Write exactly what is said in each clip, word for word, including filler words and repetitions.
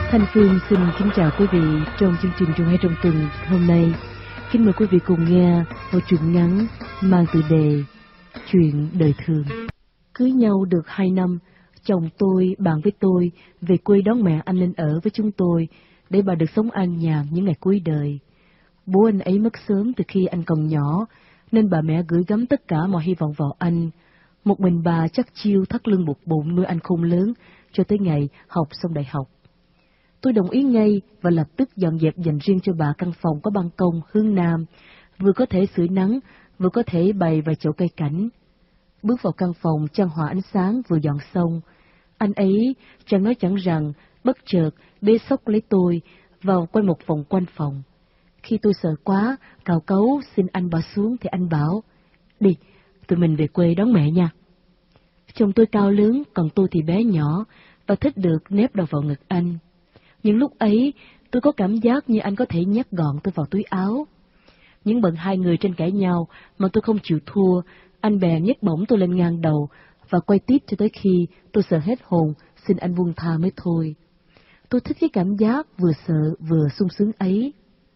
Thanh Phương xin kính chào quý vị trong chương trình Trùng Hay Trong Tuần hôm nay. Kính mời quý vị cùng nghe một truyện ngắn mang tựa đề Chuyện đời thường. Cưới nhau được hai năm, chồng tôi bàn với tôi về quê đón mẹ anh lên ở với chúng tôi để bà được sống an nhàn những ngày cuối đời. Bố anh ấy mất sớm từ khi anh còn nhỏ, nên bà mẹ gửi gắm tất cả mọi hy vọng vào anh. Một mình bà chắc chiêu thắt lưng buộc bụng nuôi anh khôn lớn cho tới ngày học xong đại học. Tôi đồng ý ngay và lập tức dọn dẹp dành riêng cho bà căn phòng có ban công hướng nam, vừa có thể sưởi nắng, vừa có thể bày vài chậu cây cảnh. Bước vào căn phòng chan hòa ánh sáng vừa dọn xong, anh ấy chẳng nói chẳng rằng, bất chợt bế xốc lấy tôi vào quanh một vòng quanh phòng. Khi tôi sợ quá, cào cấu xin anh bỏ xuống thì anh bảo, đi, tụi mình về quê đón mẹ nha. Chồng tôi cao lớn, còn tôi thì bé nhỏ, và thích được nép đầu vào ngực anh. Những lúc ấy, tôi có cảm giác như anh có thể nhét gọn tôi vào túi áo. Những bận hai người tranh cãi nhau mà tôi không chịu thua, anh bèn nhấc bổng tôi lên ngang đầu và quay tiếp cho tới khi tôi sợ hết hồn, xin anh buông tha mới thôi. Tôi thích cái cảm giác vừa sợ vừa sung sướng ấy.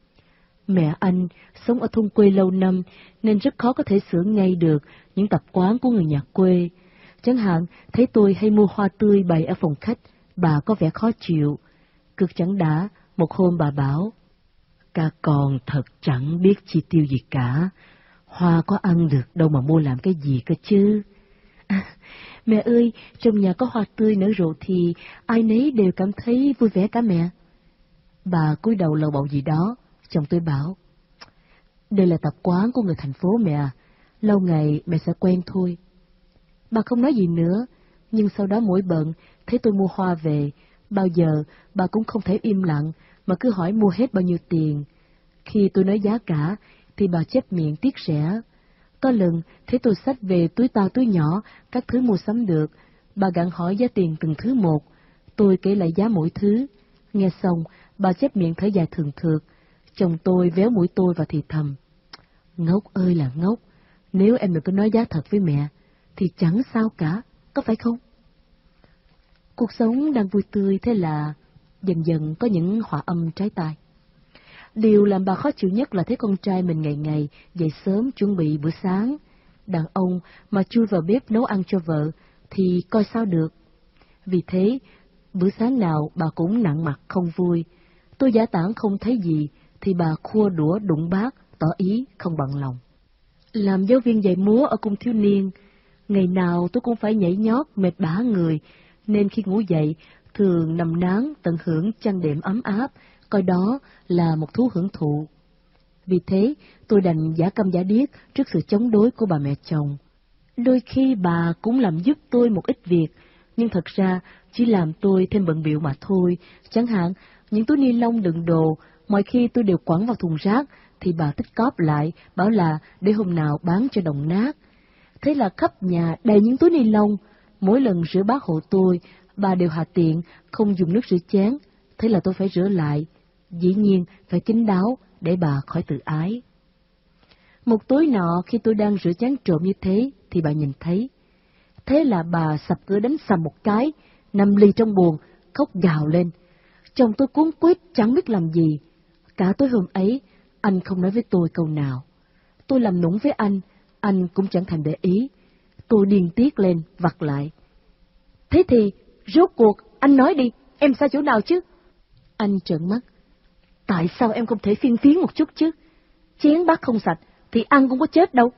Mẹ anh sống ở thôn quê lâu năm nên rất khó có thể sửa ngay được những tập quán của người nhà quê. Chẳng hạn, thấy tôi hay mua hoa tươi bày ở phòng khách, bà có vẻ khó chịu. Cực chẳng đã, một hôm bà bảo, các con thật chẳng biết chi tiêu gì cả, hoa có ăn được đâu mà mua làm cái gì cơ chứ. À, mẹ ơi, trong nhà có hoa tươi nở rộ thì ai nấy đều cảm thấy vui vẻ cả mẹ. Bà cúi đầu lầu bầu gì đó, chồng tôi bảo, đây là tập quán của người thành phố mẹ à, lâu ngày mẹ sẽ quen thôi. Bà không nói gì nữa, nhưng sau đó mỗi bận, thấy tôi mua hoa về, bao giờ bà cũng không thể im lặng mà cứ hỏi mua hết bao nhiêu tiền. Khi tôi nói giá cả thì bà chép miệng tiếc rẻ. Có lần thấy tôi xách về túi to túi nhỏ các thứ mua sắm được, bà gặng hỏi giá tiền từng thứ một. Tôi kể lại giá mỗi thứ. Nghe xong, bà chép miệng thở dài thường thượt. Chồng tôi véo mũi tôi và thì thầm, ngốc ơi là ngốc, nếu em đừng có nói giá thật với mẹ thì chẳng sao cả, có phải không? Cuộc sống đang vui tươi, thế là dần dần có những họa âm trái tai. Điều làm bà khó chịu nhất là thấy con trai mình ngày ngày dậy sớm chuẩn bị bữa sáng. Đàn ông mà chui vào bếp nấu ăn cho vợ thì coi sao được. Vì thế, bữa sáng nào bà cũng nặng mặt không vui. Tôi giả tảng không thấy gì thì bà khua đũa đụng bát, tỏ ý không bằng lòng. Làm giáo viên dạy múa ở cung thiếu niên, ngày nào tôi cũng phải nhảy nhót mệt bã người, nên khi ngủ dậy thường nằm nán tận hưởng chăn đệm ấm áp, coi đó là một thú hưởng thụ. Vì thế tôi đành giả câm giả điếc trước sự chống đối của bà mẹ chồng. Đôi khi bà cũng làm giúp tôi một ít việc, nhưng thật ra chỉ làm tôi thêm bận bịu mà thôi. Chẳng hạn những túi ni lông đựng đồ, mọi khi tôi đều quẳng vào thùng rác thì bà tích cóp lại, bảo là để hôm nào bán cho đồng nát. Thế là khắp nhà đầy những túi ni lông. Mỗi lần rửa bát hộ tôi, bà đều hà tiện không dùng nước rửa chén, thế là tôi phải rửa lại. Dĩ nhiên phải kín đáo để bà khỏi tự ái. Một tối nọ khi tôi đang rửa chén trộm như thế thì bà nhìn thấy. Thế là bà sập cửa đánh sầm một cái, nằm lì trong buồng, khóc gào lên. Chồng tôi cuống quýt chẳng biết làm gì. Cả tối hôm ấy, anh không nói với tôi câu nào. Tôi làm nũng với anh, anh cũng chẳng thèm để ý. Tôi điên tiết lên, vặt lại. Thế thì, rốt cuộc, anh nói đi, em sai chỗ nào chứ? Anh trợn mắt. Tại sao em không thể phiên phiến một chút chứ? Chén bát không sạch, thì ăn cũng có chết đâu.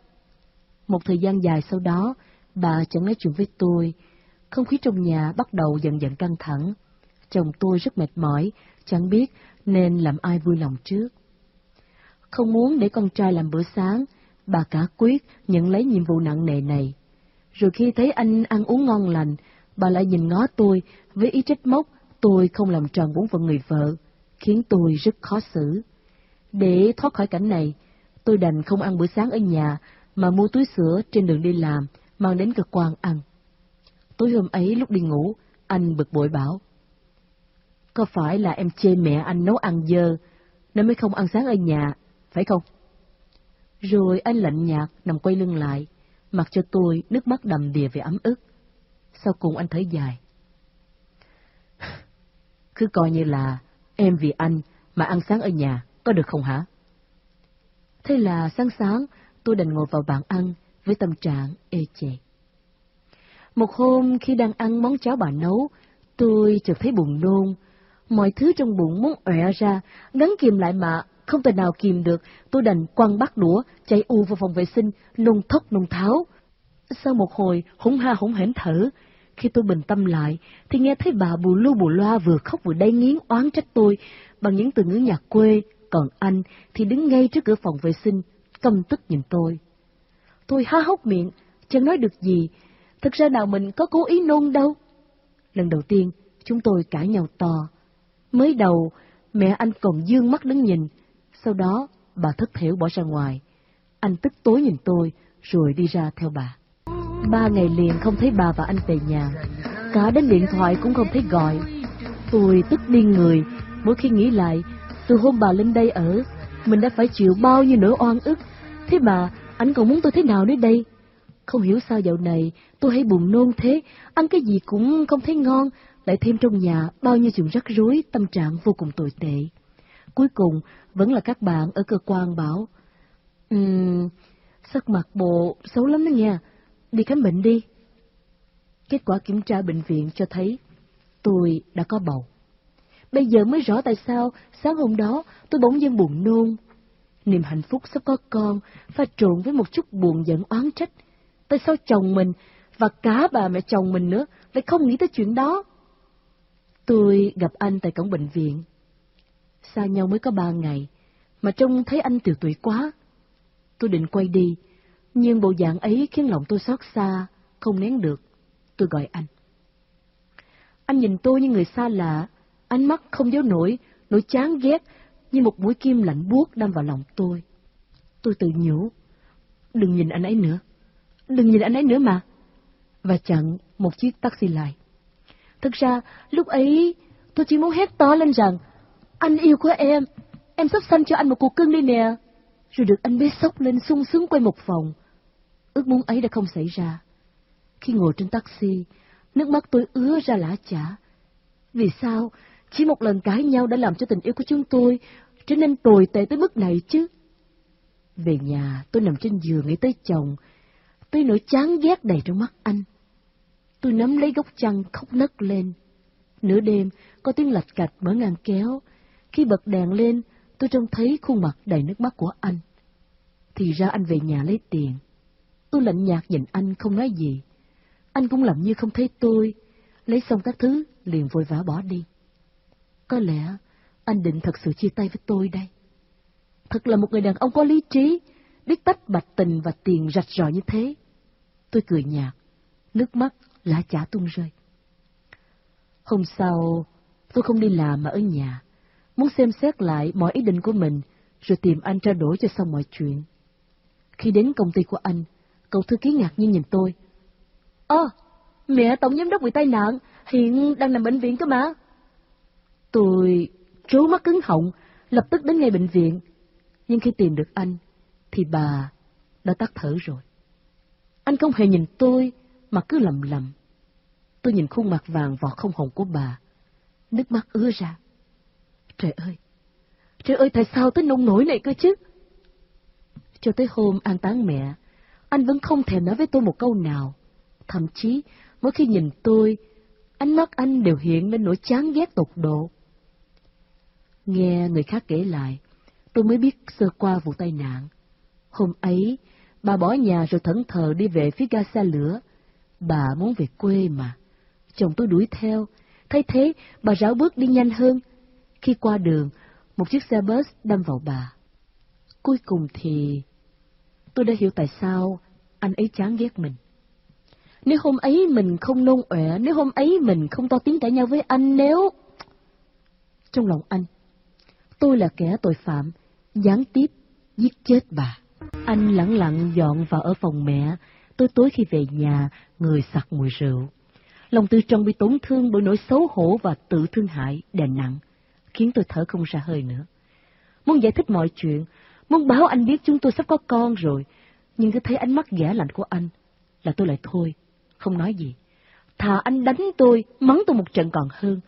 Một thời gian dài sau đó, bà chẳng nói chuyện với tôi. Không khí trong nhà bắt đầu dần dần căng thẳng. Chồng tôi rất mệt mỏi, chẳng biết nên làm ai vui lòng trước. Không muốn để con trai làm bữa sáng, bà cả quyết nhận lấy nhiệm vụ nặng nề này. Rồi khi thấy anh ăn uống ngon lành, bà lại nhìn ngó tôi với ý trách móc tôi không làm tròn bổn phận người vợ, khiến tôi rất khó xử. Để thoát khỏi cảnh này, tôi đành không ăn bữa sáng ở nhà mà mua túi sữa trên đường đi làm, mang đến cơ quan ăn. Tối hôm ấy lúc đi ngủ, anh bực bội bảo, có phải là em chê mẹ anh nấu ăn dơ nên mới không ăn sáng ở nhà, phải không? Rồi anh lạnh nhạt nằm quay lưng lại, mặc cho tôi nước mắt đầm đìa về ấm ức. Sau cùng anh thở dài. Cứ coi như là em vì anh mà ăn sáng ở nhà, có được không hả? Thế là sáng sáng, tôi đành ngồi vào bàn ăn với tâm trạng ê chề. Một hôm khi đang ăn món cháo bà nấu, tôi chợt thấy buồn nôn. Mọi thứ trong bụng muốn ọe ra, gắng kìm lại mà không thể nào kìm được. Tôi đành quăng bát đũa, chạy ù vào phòng vệ sinh, nôn thốc nôn tháo. Sau một hồi hỗn ha hỗn hển thở, khi tôi bình tâm lại, thì nghe thấy bà bù lu bù loa vừa khóc vừa đay nghiến oán trách tôi bằng những từ ngữ nhà quê, còn anh thì đứng ngay trước cửa phòng vệ sinh, căm tức nhìn tôi. Tôi há hốc miệng, chẳng nói được gì. Thực ra nào mình có cố ý nôn đâu. Lần đầu tiên, chúng tôi cãi nhau to. Mới đầu, mẹ anh còn dương mắt đứng nhìn, sau đó bà thất thểu bỏ ra ngoài. Anh tức tối nhìn tôi, rồi đi ra theo bà. Ba ngày liền không thấy bà và anh về nhà, cả đến điện thoại cũng không thấy gọi. Tôi tức điên người, mỗi khi nghĩ lại, từ hôm bà lên đây ở, mình đã phải chịu bao nhiêu nỗi oan ức, thế mà anh còn muốn tôi thế nào nữa đây? Không hiểu sao dạo này tôi hay buồn nôn thế, ăn cái gì cũng không thấy ngon, lại thêm trong nhà bao nhiêu chuyện rắc rối, tâm trạng vô cùng tồi tệ. Cuối cùng vẫn là các bạn ở cơ quan bảo, um, sắc mặt bộ xấu lắm đó nha, đi khám bệnh đi. Kết quả kiểm tra bệnh viện cho thấy tôi đã có bầu. Bây giờ mới rõ tại sao sáng hôm đó tôi bỗng dưng buồn nôn. Niềm hạnh phúc sắp có con pha trộn với một chút buồn giận oán trách. Tại sao chồng mình và cả bà mẹ chồng mình nữa lại không nghĩ tới chuyện đó? Tôi gặp anh tại cổng bệnh viện. Xa nhau mới có ba ngày, mà trông thấy anh tiều tụy quá. Tôi định quay đi, nhưng bộ dạng ấy khiến lòng tôi xót xa, không nén được. Tôi gọi anh. Anh nhìn tôi như người xa lạ, ánh mắt không giấu nổi, nỗi chán ghét như một mũi kim lạnh buốt đâm vào lòng tôi. Tôi tự nhủ, đừng nhìn anh ấy nữa, đừng nhìn anh ấy nữa mà. Và chặn một chiếc taxi lại. Thực ra, lúc ấy, tôi chỉ muốn hét to lên rằng, anh yêu của em, em sắp sanh cho anh một cuộc cưng đi nè. Rồi được anh bế sốc lên sung sướng quay một vòng. Ước muốn ấy đã không xảy ra. Khi ngồi trên taxi, nước mắt tôi ứa ra lã chã. Vì sao chỉ một lần cãi nhau đã làm cho tình yêu của chúng tôi trở nên tồi tệ tới mức này chứ? Về nhà, tôi nằm trên giường nghĩ tới chồng, tới nỗi chán ghét đầy trong mắt anh. Tôi nắm lấy góc chăn khóc nấc lên. Nửa đêm, có tiếng lạch cạch mở ngăn kéo. Khi bật đèn lên, tôi trông thấy khuôn mặt đầy nước mắt của anh. Thì ra anh về nhà lấy tiền. Tôi lạnh nhạt nhìn anh không nói gì. Anh cũng làm như không thấy tôi, lấy xong các thứ liền vội vã bỏ đi. Có lẽ anh định thật sự chia tay với tôi đây. Thật là một người đàn ông có lý trí, biết tách bạch tình và tiền rạch ròi như thế. Tôi cười nhạt, nước mắt lã chã tuôn rơi. Hôm sau, tôi không đi làm mà ở nhà, muốn xem xét lại mọi ý định của mình, rồi tìm anh trao đổi cho xong mọi chuyện. Khi đến công ty của anh, cậu thư ký ngạc nhiên nhìn tôi. Ơ, à, mẹ tổng giám đốc bị tai nạn, hiện đang nằm bệnh viện cơ mà. Tôi trố mắt cứng họng, lập tức đến ngay bệnh viện. Nhưng khi tìm được anh, thì bà đã tắt thở rồi. Anh không hề nhìn tôi, mà cứ lầm lầm. Tôi nhìn khuôn mặt vàng vọt không hồn của bà, nước mắt ứa ra. Trời ơi, trời ơi, tại sao tới nông nổi này cơ chứ? Cho tới hôm an táng mẹ, anh vẫn không thèm nói với tôi một câu nào. Thậm chí, mỗi khi nhìn tôi, ánh mắt anh đều hiện lên nỗi chán ghét tột độ. Nghe người khác kể lại, tôi mới biết sơ qua vụ tai nạn. Hôm ấy, bà bỏ nhà rồi thẫn thờ đi về phía ga xe lửa. Bà muốn về quê mà. Chồng tôi đuổi theo, thay thế bà rảo bước đi nhanh hơn. Khi qua đường, một chiếc xe bus đâm vào bà. Cuối cùng thì tôi đã hiểu tại sao anh ấy chán ghét mình. Nếu hôm ấy mình không nôn ọe, nếu hôm ấy mình không to tiếng cãi nhau với anh, nếu... Trong lòng anh, tôi là kẻ tội phạm, gián tiếp giết chết bà. Anh lẳng lặng dọn vào ở phòng mẹ, tối tối khi về nhà, người sặc mùi rượu. Lòng từ trong bị tổn thương bởi nỗi xấu hổ và tự thương hại đè nặng, khiến tôi thở không ra hơi nữa. Muốn giải thích mọi chuyện, muốn báo anh biết chúng tôi sắp có con rồi, nhưng cứ thấy ánh mắt ghẻ lạnh của anh, là tôi lại thôi, không nói gì. Thà anh đánh tôi, mắng tôi một trận còn hơn.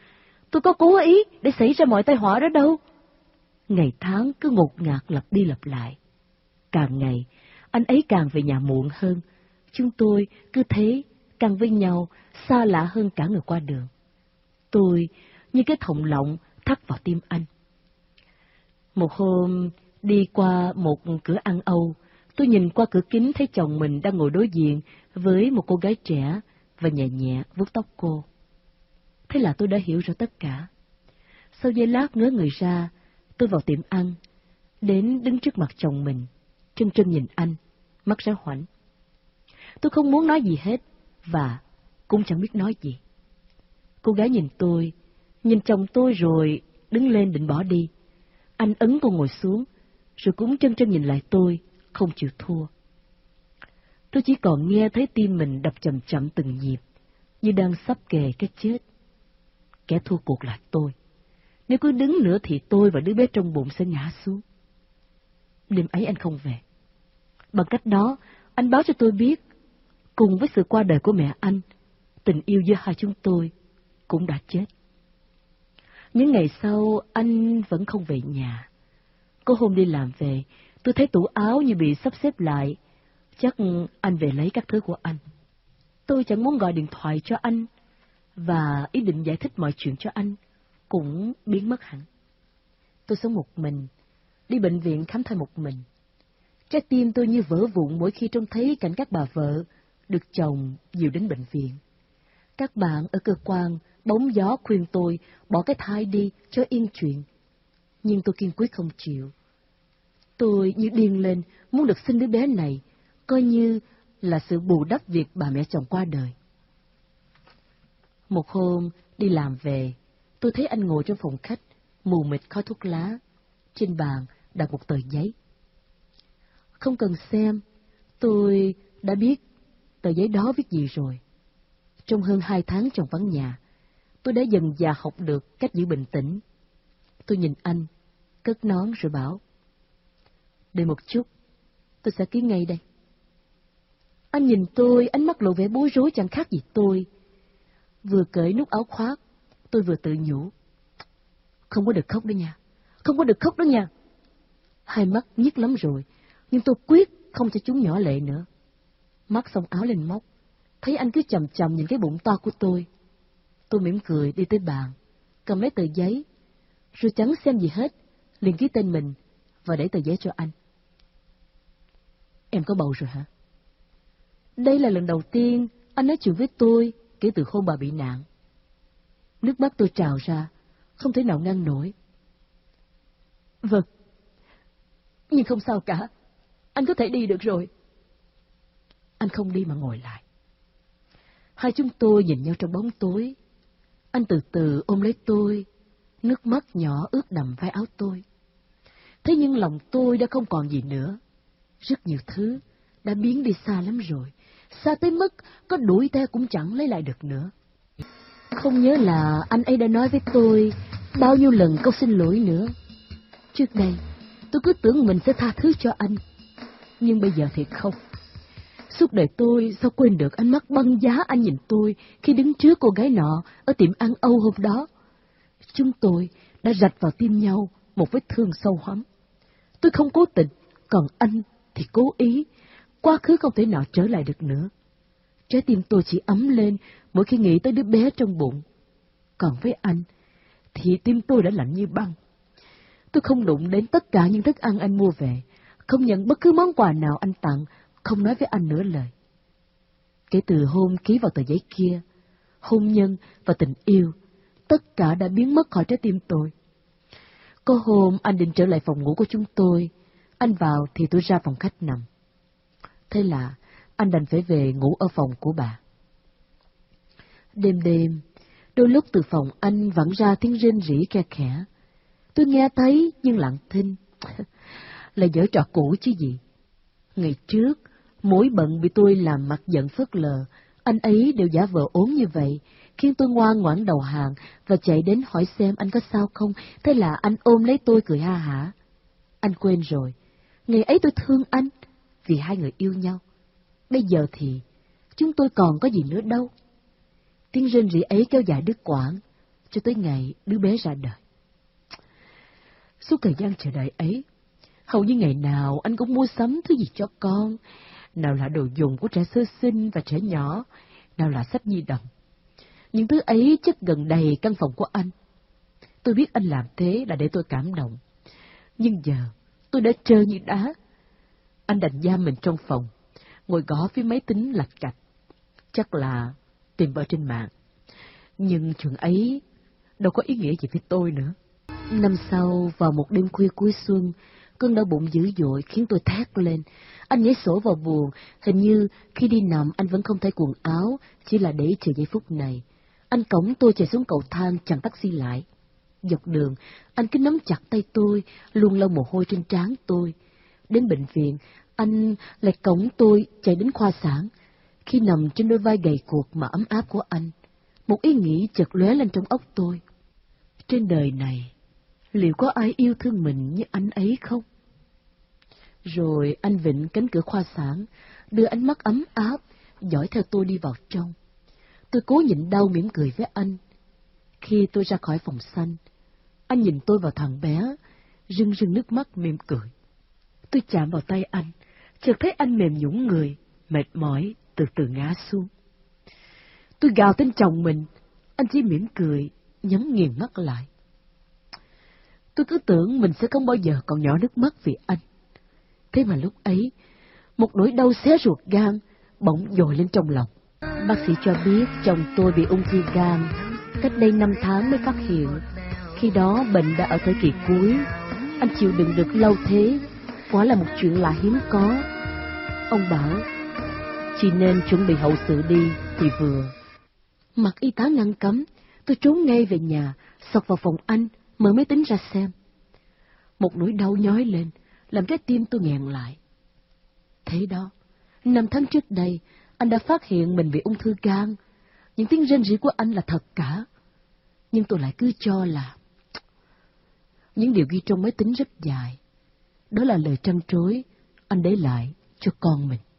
Tôi có cố ý để xảy ra mọi tai họa đó đâu. Ngày tháng cứ ngột ngạt lặp đi lặp lại. Càng ngày, anh ấy càng về nhà muộn hơn. Chúng tôi cứ thế, càng với nhau, xa lạ hơn cả người qua đường. Tôi như cái thòng lọng thắt vào tim anh. Một hôm, đi qua một cửa ăn Âu, tôi nhìn qua cửa kính thấy chồng mình đang ngồi đối diện với một cô gái trẻ và nhẹ nhẹ vuốt tóc cô. Thế là tôi đã hiểu rõ tất cả. Sau giây lát ngớ người ra, tôi vào tiệm ăn, đến đứng trước mặt chồng mình, trân trân nhìn anh, mắt ráo hoảnh. Tôi không muốn nói gì hết, và cũng chẳng biết nói gì. Cô gái nhìn tôi, nhìn chồng tôi rồi đứng lên định bỏ đi. Anh ấn cô ngồi xuống, rồi cũng trân trân nhìn lại tôi, không chịu thua. Tôi chỉ còn nghe thấy tim mình đập chậm chậm từng nhịp, như đang sắp kề cái chết. Kẻ thua cuộc là tôi. Nếu cứ đứng nữa thì tôi và đứa bé trong bụng sẽ ngã xuống. Đêm ấy anh không về. Bằng cách đó, anh báo cho tôi biết, cùng với sự qua đời của mẹ anh, tình yêu giữa hai chúng tôi cũng đã chết. Những ngày sau, anh vẫn không về nhà. Có hôm đi làm về, tôi thấy tủ áo như bị sắp xếp lại. Chắc anh về lấy các thứ của anh. Tôi chẳng muốn gọi điện thoại cho anh, và ý định giải thích mọi chuyện cho anh cũng biến mất hẳn. Tôi sống một mình, đi bệnh viện khám thai một mình. Trái tim tôi như vỡ vụn mỗi khi trông thấy cảnh các bà vợ được chồng dìu đến bệnh viện. Các bạn ở cơ quan bóng gió khuyên tôi bỏ cái thai đi cho yên chuyện. Nhưng tôi kiên quyết không chịu. Tôi như điên lên muốn được sinh đứa bé này, coi như là sự bù đắp việc bà mẹ chồng qua đời. Một hôm đi làm về, tôi thấy anh ngồi trong phòng khách, mù mịt khói thuốc lá. Trên bàn đặt một tờ giấy. Không cần xem, tôi đã biết tờ giấy đó viết gì rồi. Trong hơn hai tháng chồng vắng nhà, tôi đã dần dà học được cách giữ bình tĩnh. Tôi nhìn anh, cất nón rồi bảo, đợi một chút, tôi sẽ ký ngay đây. Anh nhìn tôi, ánh mắt lộ vẻ bối rối chẳng khác gì tôi. Vừa cởi nút áo khoác, tôi vừa tự nhủ, không có được khóc đó nha, không có được khóc đó nha. Hai mắt nhức lắm rồi, nhưng tôi quyết không cho chúng nhỏ lệ nữa. Mắc xong áo lên móc, thấy anh cứ chầm chầm nhìn cái bụng to của tôi. Tôi mỉm cười đi tới bàn, cầm lấy tờ giấy, rồi chẳng xem gì hết, liền ký tên mình và để tờ giấy cho anh. Em có bầu rồi hả? Đây là lần đầu tiên anh nói chuyện với tôi kể từ hôm bà bị nạn. Nước mắt tôi trào ra, không thể nào ngăn nổi. Vâng, nhưng không sao cả, anh có thể đi được rồi. Anh không đi mà ngồi lại. Hai chúng tôi nhìn nhau trong bóng tối. Anh từ từ ôm lấy tôi, nước mắt nhỏ ướt đầm vai áo tôi. Thế nhưng lòng tôi đã không còn gì nữa. Rất nhiều thứ đã biến đi xa lắm rồi, xa tới mức có đuổi theo cũng chẳng lấy lại được nữa. Không nhớ là anh ấy đã nói với tôi bao nhiêu lần câu xin lỗi nữa. Trước đây, tôi cứ tưởng mình sẽ tha thứ cho anh. Nhưng bây giờ thì không. Suốt đời tôi sao quên được ánh mắt băng giá anh nhìn tôi khi đứng trước cô gái nọ ở tiệm ăn Âu hôm đó. Chúng tôi đã rạch vào tim nhau một vết thương sâu hắm. Tôi không cố tình, còn anh thì cố ý. Quá khứ không thể nào trở lại được nữa. Trái tim tôi chỉ ấm lên mỗi khi nghĩ tới đứa bé trong bụng. Còn với anh thì tim tôi đã lạnh như băng. Tôi không đụng đến tất cả những thức ăn anh mua về, không nhận bất cứ món quà nào anh tặng, không nói với anh nửa lời. Kể từ hôm ký vào tờ giấy kia, hôn nhân và tình yêu, tất cả đã biến mất khỏi trái tim tôi. Có hôm anh định trở lại phòng ngủ của chúng tôi, anh vào thì tôi ra phòng khách nằm. Thế là anh đành phải về ngủ ở phòng của bà. Đêm đêm, đôi lúc từ phòng anh vẳng ra tiếng rên rỉ khe khẽ. Tôi nghe thấy nhưng lặng thinh. Là giở trò cũ chứ gì. Ngày trước, mỗi bận bị tôi làm mặt giận phớt lờ, anh ấy đều giả vờ ốm như vậy, khiến tôi ngoan ngoãn đầu hàng và chạy đến hỏi xem anh có sao không. Thế là anh ôm lấy tôi cười ha hả. Anh quên rồi, ngày ấy tôi thương anh vì hai người yêu nhau. Bây giờ thì chúng tôi còn có gì nữa đâu. Tiếng rên rỉ ấy kéo dài đứt quãng. cho tới ngày đứa bé ra đời. Suốt thời gian chờ đợi ấy, hầu như ngày nào anh cũng mua sắm thứ gì cho con, nào là đồ dùng của trẻ sơ sinh và trẻ nhỏ, nào là sách di động. Những thứ ấy chất gần đầy căn phòng của anh. Tôi biết anh làm thế là để tôi cảm động, nhưng giờ tôi đã trơ như đá. Anh đành giam mình trong phòng, ngồi gõ phía máy tính lạch cạch, chắc là tìm vợ trên mạng. Nhưng chuyện ấy đâu có ý nghĩa gì với tôi nữa. Năm sau, vào một đêm khuya cuối xuân, cơn đau bụng dữ dội khiến tôi thét lên. Anh nhảy sổ vào buồng, hình như khi đi nằm anh vẫn không thay quần áo, chỉ là để chờ giây phút này. Anh cõng tôi chạy xuống cầu thang chặn taxi lại. Dọc đường, anh cứ nắm chặt tay tôi, luôn lau mồ hôi trên trán tôi. Đến bệnh viện, anh lại cõng tôi chạy đến khoa sản. Khi nằm trên đôi vai gầy guộc mà ấm áp của anh, một ý nghĩ chợt lóe lên trong óc tôi. Trên đời này, liệu có ai yêu thương mình như anh ấy không? Rồi anh vịn cánh cửa khoa sản, đưa ánh mắt ấm áp, dõi theo tôi đi vào trong. Tôi cố nhịn đau mỉm cười với anh. Khi tôi ra khỏi phòng xanh, anh nhìn tôi vào thằng bé, rưng rưng nước mắt mỉm cười. Tôi chạm vào tay anh, chợt thấy anh mềm nhũn người, mệt mỏi, từ từ ngã xuống. Tôi gào tên chồng mình, anh chỉ mỉm cười, nhắm nghiền mắt lại. Tôi cứ tưởng mình sẽ không bao giờ còn nhỏ nước mắt vì anh. Thế mà lúc ấy, một nỗi đau xé ruột gan bỗng dội lên trong lòng. Bác sĩ cho biết chồng tôi bị ung thư gan, cách đây năm tháng mới phát hiện. Khi đó bệnh đã ở thời kỳ cuối, anh chịu đựng được lâu thế, quả là một chuyện lạ hiếm có. Ông bảo, chỉ nên chuẩn bị hậu sự đi thì vừa. Mặc y tá ngăn cấm, tôi trốn ngay về nhà, xộc vào phòng anh, mở máy tính ra xem. Một nỗi đau nhói lên, làm trái tim tôi nghẹn lại. Thế đó, năm tháng trước đây, anh đã phát hiện mình bị ung thư gan. Những tiếng rên rỉ của anh là thật cả. Nhưng tôi lại cứ cho là... Những điều ghi trong máy tính rất dài. Đó là lời trăn trối anh để lại cho con mình.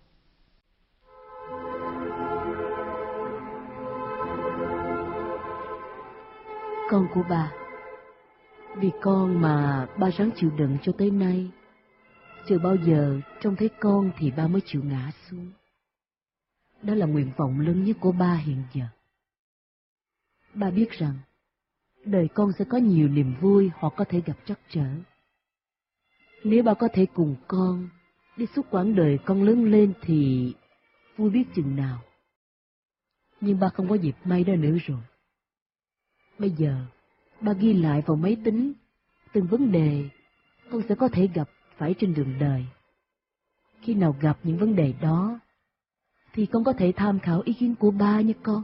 Con của bà, vì con mà ba ráng chịu đựng cho tới nay. Chưa bao giờ trông thấy con thì ba mới chịu ngã xuống. Đó là nguyện vọng lớn nhất của ba hiện giờ. Ba biết rằng đời con sẽ có nhiều niềm vui hoặc có thể gặp trắc trở. Nếu ba có thể cùng con đi suốt quãng đời con lớn lên thì vui biết chừng nào. Nhưng ba không có dịp may đó nữa rồi. Bây giờ, ba ghi lại vào máy tính từng vấn đề con sẽ có thể gặp phải trên đường đời. Khi nào gặp những vấn đề đó, thì con có thể tham khảo ý kiến của ba nhé con.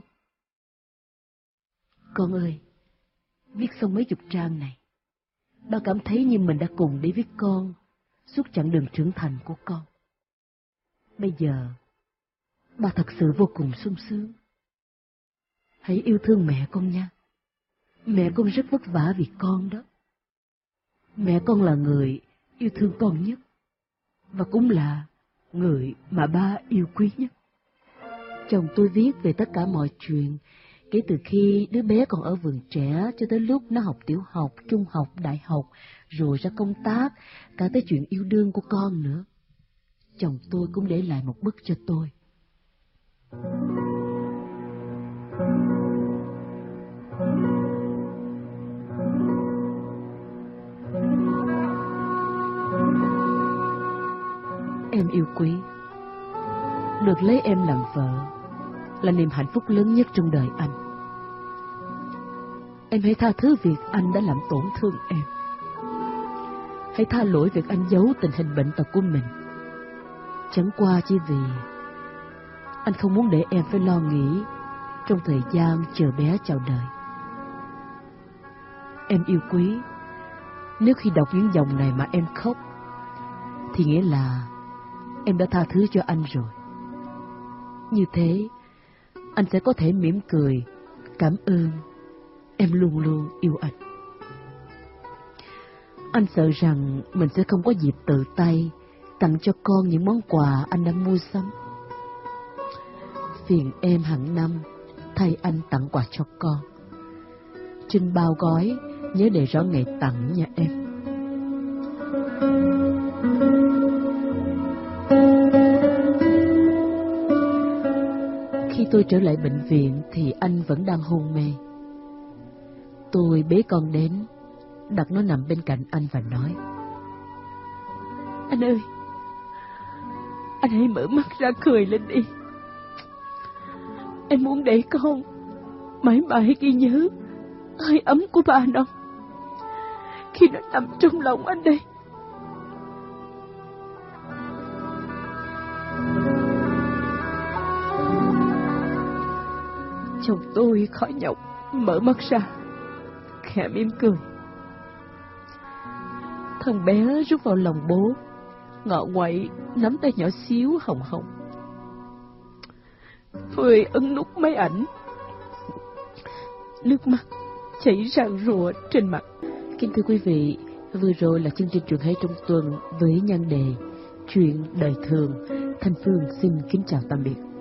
Con ơi, viết xong mấy chục trang này, ba cảm thấy như mình đã cùng đi với con suốt chặng đường trưởng thành của con. Bây giờ, ba thật sự vô cùng sung sướng. Hãy yêu thương mẹ con nha. Mẹ con rất vất vả vì con đó. Mẹ con là người yêu thương con nhất, và cũng là người mà ba yêu quý nhất. Chồng tôi viết về tất cả mọi chuyện, kể từ khi đứa bé còn ở vườn trẻ cho tới lúc nó học tiểu học, trung học, đại học, rồi ra công tác, cả tới chuyện yêu đương của con nữa. Chồng tôi cũng để lại một bức cho tôi. Em yêu quý, được lấy em làm vợ là niềm hạnh phúc lớn nhất trong đời anh. Em hãy tha thứ việc anh đã làm tổn thương em. Hãy tha lỗi việc anh giấu tình hình bệnh tật của mình. Chẳng qua chỉ vì anh không muốn để em phải lo nghĩ trong thời gian chờ bé chào đời. Em yêu quý, nếu khi đọc những dòng này mà em khóc, thì nghĩa là em đã tha thứ cho anh rồi. Như thế, anh sẽ có thể mỉm cười, cảm ơn, em luôn luôn yêu anh. Anh sợ rằng mình sẽ không có dịp tự tay tặng cho con những món quà anh đã mua sắm. Phiền em hàng năm thay anh tặng quà cho con. Trinh bao gói, nhớ để rõ ngày tặng nha em. Khi tôi trở lại bệnh viện thì anh vẫn đang hôn mê. Tôi bế con đến, đặt nó nằm bên cạnh anh và nói: Anh ơi, anh hãy mở mắt ra cười lên đi. Em muốn để con mãi mãi ghi nhớ hơi ấm của ba nó khi nó nằm trong lòng anh đây. Chồng tôi khỏi nhọc mở mắt ra, khẽ mỉm cười. Thằng bé rút vào lòng bố, ngọ nguậy nắm tay nhỏ xíu hồng hồng. Tôi ấn nút máy ảnh, nước mắt chảy ràng rụa trên mặt. Kính thưa quý vị, vừa rồi là chương trình Chuyện Hay Trong Tuần với nhan đề Chuyện Đời Thường. Thanh Phương xin kính chào tạm biệt.